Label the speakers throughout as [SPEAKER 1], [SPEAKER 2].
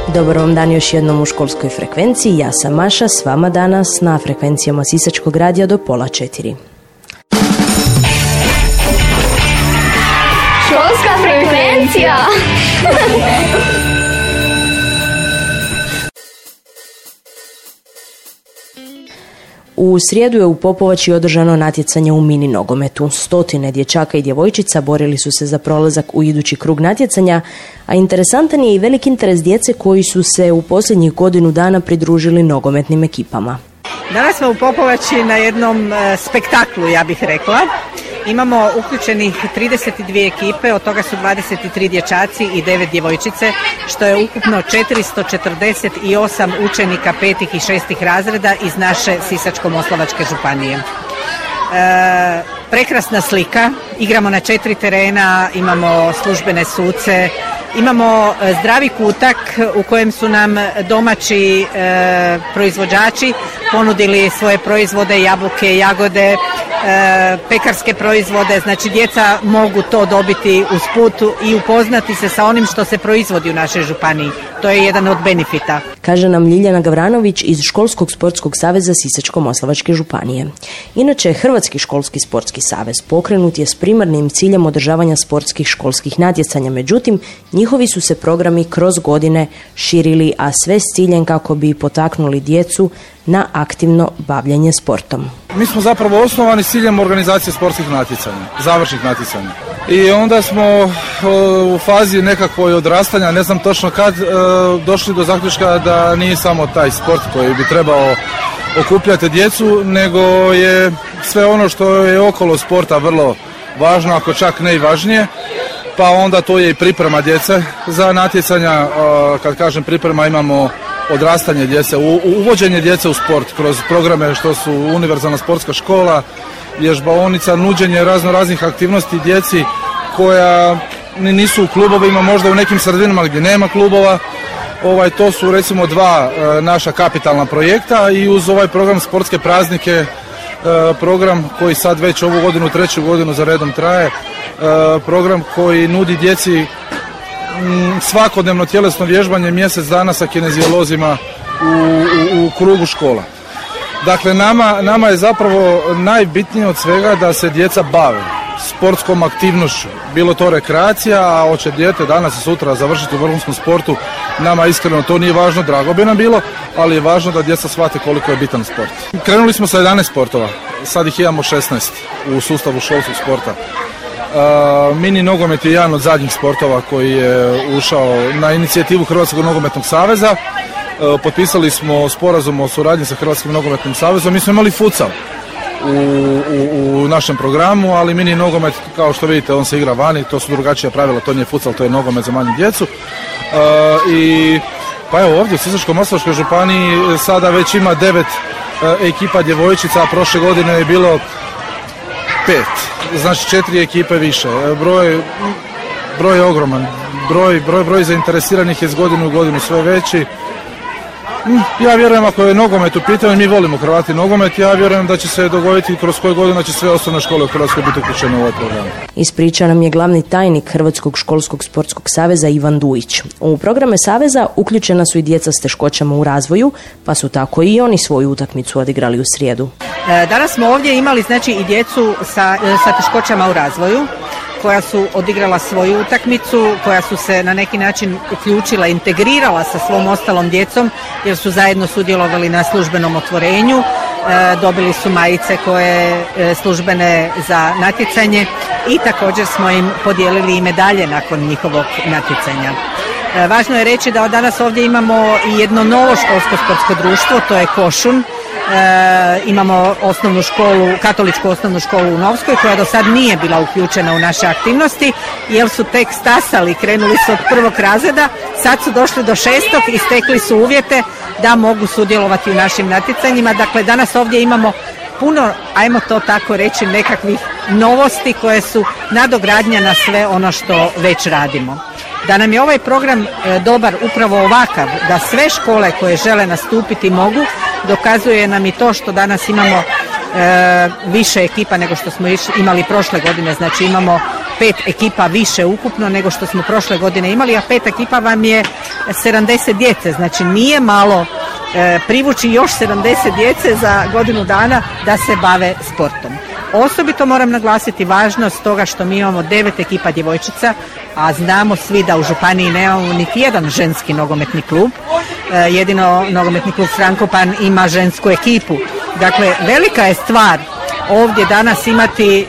[SPEAKER 1] Dobar vam dan još jednom u školskoj frekvenciji. Ja sam Maša, s vama danas na frekvencijama Sisačkog radija do 3:30.
[SPEAKER 2] Školska frekvencija!
[SPEAKER 1] U srijedu je u Popovači održano natjecanje u mini nogometu. Stotine dječaka i djevojčica borili su se za prolazak u idući krug natjecanja, a interesantan je i velik interes djece koji su se u posljednjih godinu dana pridružili nogometnim ekipama.
[SPEAKER 3] Danas smo u Popovači na jednom spektaklu, ja bih rekla. Imamo uključenih 32 ekipe, od toga su 23 dječaci i 9 djevojčice, što je ukupno 448 učenika 5. i 6. razreda iz naše Sisačko-moslavačke županije. Prekrasna slika, igramo na 4 terena, imamo službene suce, imamo zdravi kutak u kojem su nam domaći proizvođači ponudili svoje proizvode, jabuke, jagode, pekarske proizvode, znači djeca mogu to dobiti usput i upoznati se sa onim što se proizvodi u našoj županiji. To je jedan od benefita.
[SPEAKER 1] Kaže nam Ljiljana Gavranović iz Školskog sportskog saveza Sisačko-moslavačke županije. Inače, Hrvatski školski sportski savez pokrenut je s primarnim ciljem održavanja sportskih školskih natjecanja, međutim, njihovi su se programi kroz godine širili, a sve s ciljem kako bi potaknuli djecu na aktivno bavljenje sportom.
[SPEAKER 4] Mi smo zapravo osnovani s ciljem organizacije sportskih natjecanja, završnih natjecanja. I onda smo u fazi nekakvoj odrastanja, ne znam točno kad, došli do zaključka da nije samo taj sport koji bi trebao okupljati djecu, nego je sve ono što je okolo sporta vrlo važno, ako čak ne i važnije. Pa onda to je i priprema djece za natjecanja. Kad kažem priprema, imamo odrastanje djece, uvođenje djece u sport kroz programe što su univerzalna sportska škola, vježbaonica, nuđenje raznih aktivnosti djeci koja nisu u klubovima, možda u nekim sredinama gdje nema klubova. To su recimo dva naša kapitalna projekta i uz ovaj program Sportske praznike, program koji sad već ovu godinu, 3. godinu za redom traje, program koji nudi djeci svakodnevno tjelesno vježbanje mjesec dana sa kineziolozima u krugu škola. Dakle, nama je zapravo najbitnije od svega da se djeca bave sportskom aktivnošću, bilo to rekreacija, a hoće dijete danas i sutra završiti u vrhunskom sportu, nama iskreno to nije važno, drago bi nam bilo, ali je važno da djeca shvate koliko je bitan sport. Krenuli smo sa 11 sportova, sad ih imamo 16 u sustavu školskog sporta. Mini nogomet je jedan od zadnjih sportova koji je ušao na inicijativu Hrvatskog nogometnog saveza. Potpisali smo sporazum o suradnji sa Hrvatskim nogometnim savezom. Mi smo imali futsal u našem programu, ali mini nogomet, kao što vidite, on se igra vani, to su drugačija pravila, to nije futsal, to je nogomet za manju djecu. Pa evo, ovdje u Sisačko-moslavačkoj županiji sada već ima 9 ekipa djevojčica, a prošle godine je bilo 5, znači 4 ekipe više. Broj je ogroman, broj zainteresiranih je iz godine u godinu sve veći. Ja vjerujem, ako je nogomet u pitanju, mi volimo Hrvati nogomet, ja vjerujem da će se dogoditi kroz koju godinu će sve osnovne škole u Hrvatskoj biti uključene u ovaj program.
[SPEAKER 1] Ispriča nam je glavni tajnik Hrvatskog školskog sportskog saveza Ivan Dujić. U programe saveza uključena su i djeca s teškoćama u razvoju, pa su tako i oni svoju utakmicu odigrali u srijedu.
[SPEAKER 3] Danas smo ovdje imali znači i djecu sa teškoćama u razvoju, koja su odigrala svoju utakmicu, koja su se na neki način uključila, integrirala sa svom ostalom djecom, jer su zajedno sudjelovali na službenom otvorenju, dobili su majice koje službene za natjecanje i također smo im podijelili i medalje nakon njihovog natjecanja. Važno je reći da od danas ovdje imamo i jedno novo školsko sportsko društvo, to je Košun. Imamo osnovnu školu, katoličku osnovnu školu u Novskoj, koja do sad nije bila uključena u naše aktivnosti, jer su tek stasali, krenuli su od 1. razreda, sad su došli do 6. i stekli su uvjete da mogu sudjelovati u našim natjecanjima. Dakle, danas ovdje imamo puno, ajmo to tako reći, nekakvih novosti koje su nadogradnja na sve ono što već radimo. Da nam je ovaj program dobar upravo ovakav, da sve škole koje žele nastupiti mogu, dokazuje nam i to što danas imamo više ekipa nego što smo imali prošle godine. Znači imamo 5 ekipa više ukupno nego što smo prošle godine imali, a 5 ekipa vam je 70 djece, znači nije malo privući još 70 djece za godinu dana da se bave sportom. Osobito moram naglasiti važnost toga što mi imamo 9 ekipa djevojčica, a znamo svi da u županiji nemamo niti jedan ženski nogometni klub. Jedino nogometni klub Frankopan ima žensku ekipu. Dakle, velika je stvar ovdje danas imati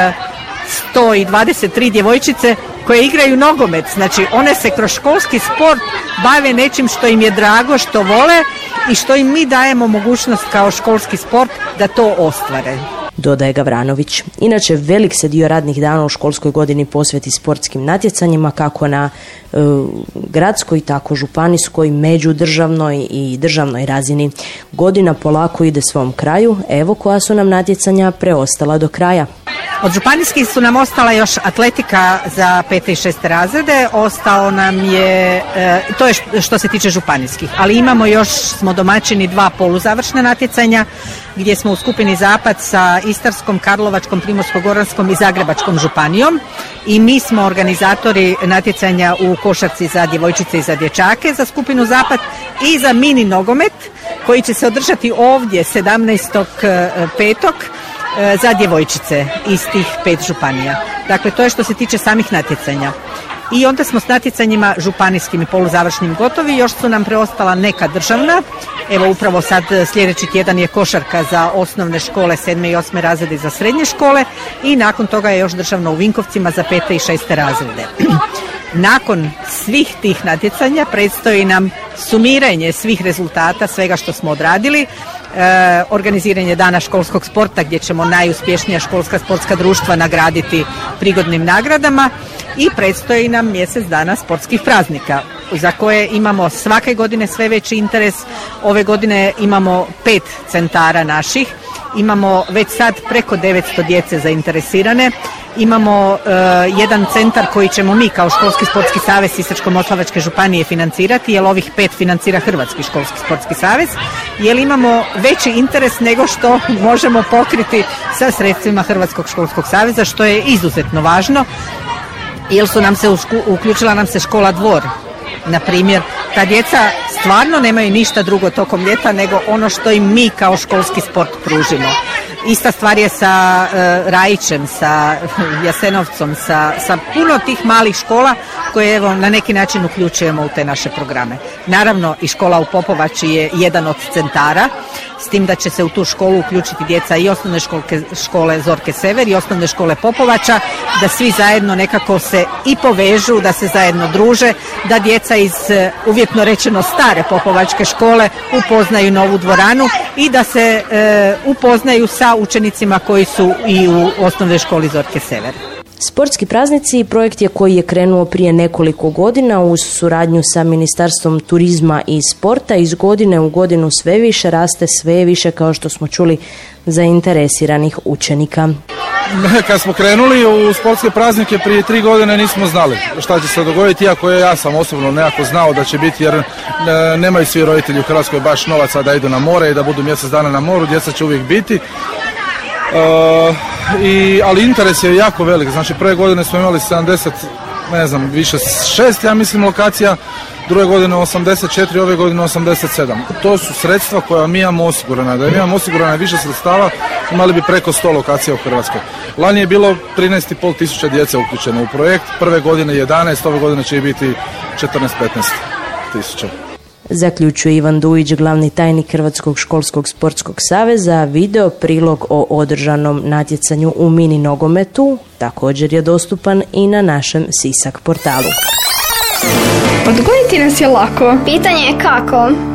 [SPEAKER 3] 123 djevojčice koje igraju nogomet. Znači, one se kroz školski sport bave nečim što im je drago, što vole i što im mi dajemo mogućnost kao školski sport da to ostvare.
[SPEAKER 1] Dodaje Gavranović. Inače, velik se dio radnih dana u školskoj godini posveti sportskim natjecanjima, kako na gradskoj, tako županijskoj, međudržavnoj i državnoj razini. Godina polako ide svom kraju. Evo koja su nam natjecanja preostala do kraja.
[SPEAKER 3] Od županijskih su nam ostala još atletika za 5. i 6. razrede, ostao nam je, to je što se tiče županijskih, ali imamo još, smo domaćini 2 poluzavršna natjecanja gdje smo u skupini Zapad sa Istarskom, Karlovačkom, Primorsko-goranskom i Zagrebačkom županijom i mi smo organizatori natjecanja u košarci za djevojčice i za dječake za skupinu Zapad i za mini nogomet koji će se održati ovdje 17.5. za djevojčice iz tih 5 županija. Dakle, to je što se tiče samih natjecanja. I onda smo s natjecanjima županijskim i poluzavršnim gotovi, još su nam preostala neka državna. Evo upravo sad sljedeći tjedan je košarka za osnovne škole, 7. i 8. razrede i za srednje škole i nakon toga je još državno u Vinkovcima za 5. i 6. razrede. Nakon svih tih natjecanja predstoji nam sumiranje svih rezultata, svega što smo odradili, organiziranje dana školskog sporta gdje ćemo najuspješnija školska sportska društva nagraditi prigodnim nagradama i predstoji nam mjesec dana sportskih praznika za koje imamo svake godine sve veći interes. Ove godine imamo 5 centara naših, imamo već sad preko 900 djece zainteresirane. Imamo jedan centar koji ćemo mi kao Školski sportski savez Sisačko-moslavačke županije financirati, jer ovih 5 financira Hrvatski školski sportski savez, jer imamo veći interes nego što možemo pokriti sa sredstvima Hrvatskog školskog saveza, što je izuzetno važno, jer su nam se uključila nam se škola Dvor. Na primjer, ta djeca stvarno nemaju ništa drugo tokom ljeta nego ono što im mi kao školski sport pružimo. Ista stvar je sa Rajićem, sa Jasenovcom, sa puno tih malih škola koje evo na neki način uključujemo u te naše programe. Naravno i škola u Popovači je jedan od centara, s tim da će se u tu školu uključiti djeca i osnovne škole Zorke Sever i osnovne škole Popovača, da svi zajedno nekako se i povežu, da se zajedno druže, da djeca iz uvjetno rečeno stare Popovačke škole upoznaju novu dvoranu i da se upoznaju sa učenicima koji su i u osnovnoj školi Zorke Sever.
[SPEAKER 1] Sportski praznici projekt je koji je krenuo prije nekoliko godina uz suradnju sa Ministarstvom turizma i sporta. Iz godine u godinu sve više raste, sve više, kao što smo čuli, zainteresiranih učenika.
[SPEAKER 4] Kad smo krenuli u sportske praznike prije 3 godine nismo znali šta će se dogoditi, iako ja sam osobno nekako znao da će biti, jer nemaju svi roditelji u Hrvatskoj baš novaca da idu na more i da budu mjesec dana na moru, djeca će uvijek biti. Ali interes je jako velik, znači prve godine smo imali 70, ne znam, više 6, ja mislim, lokacija, druge godine 84, ove godine 87. To su sredstva koja mi imamo osigurana. Da imamo osigurana više sredstava, imali bi preko 100 lokacija u Hrvatskoj. Lani je bilo 13,5 tisuća djece uključeno u projekt, prve godine 11, ove godine će biti 14-15 tisuća.
[SPEAKER 1] Zaključuje Ivan Dujić, glavni tajnik Hrvatskog školskog sportskog saveza. Video prilog o održanom natjecanju u mini nogometu također je dostupan i na našem Sisak portalu.
[SPEAKER 2] Odgojiti nas je lako.
[SPEAKER 5] Pitanje je kako?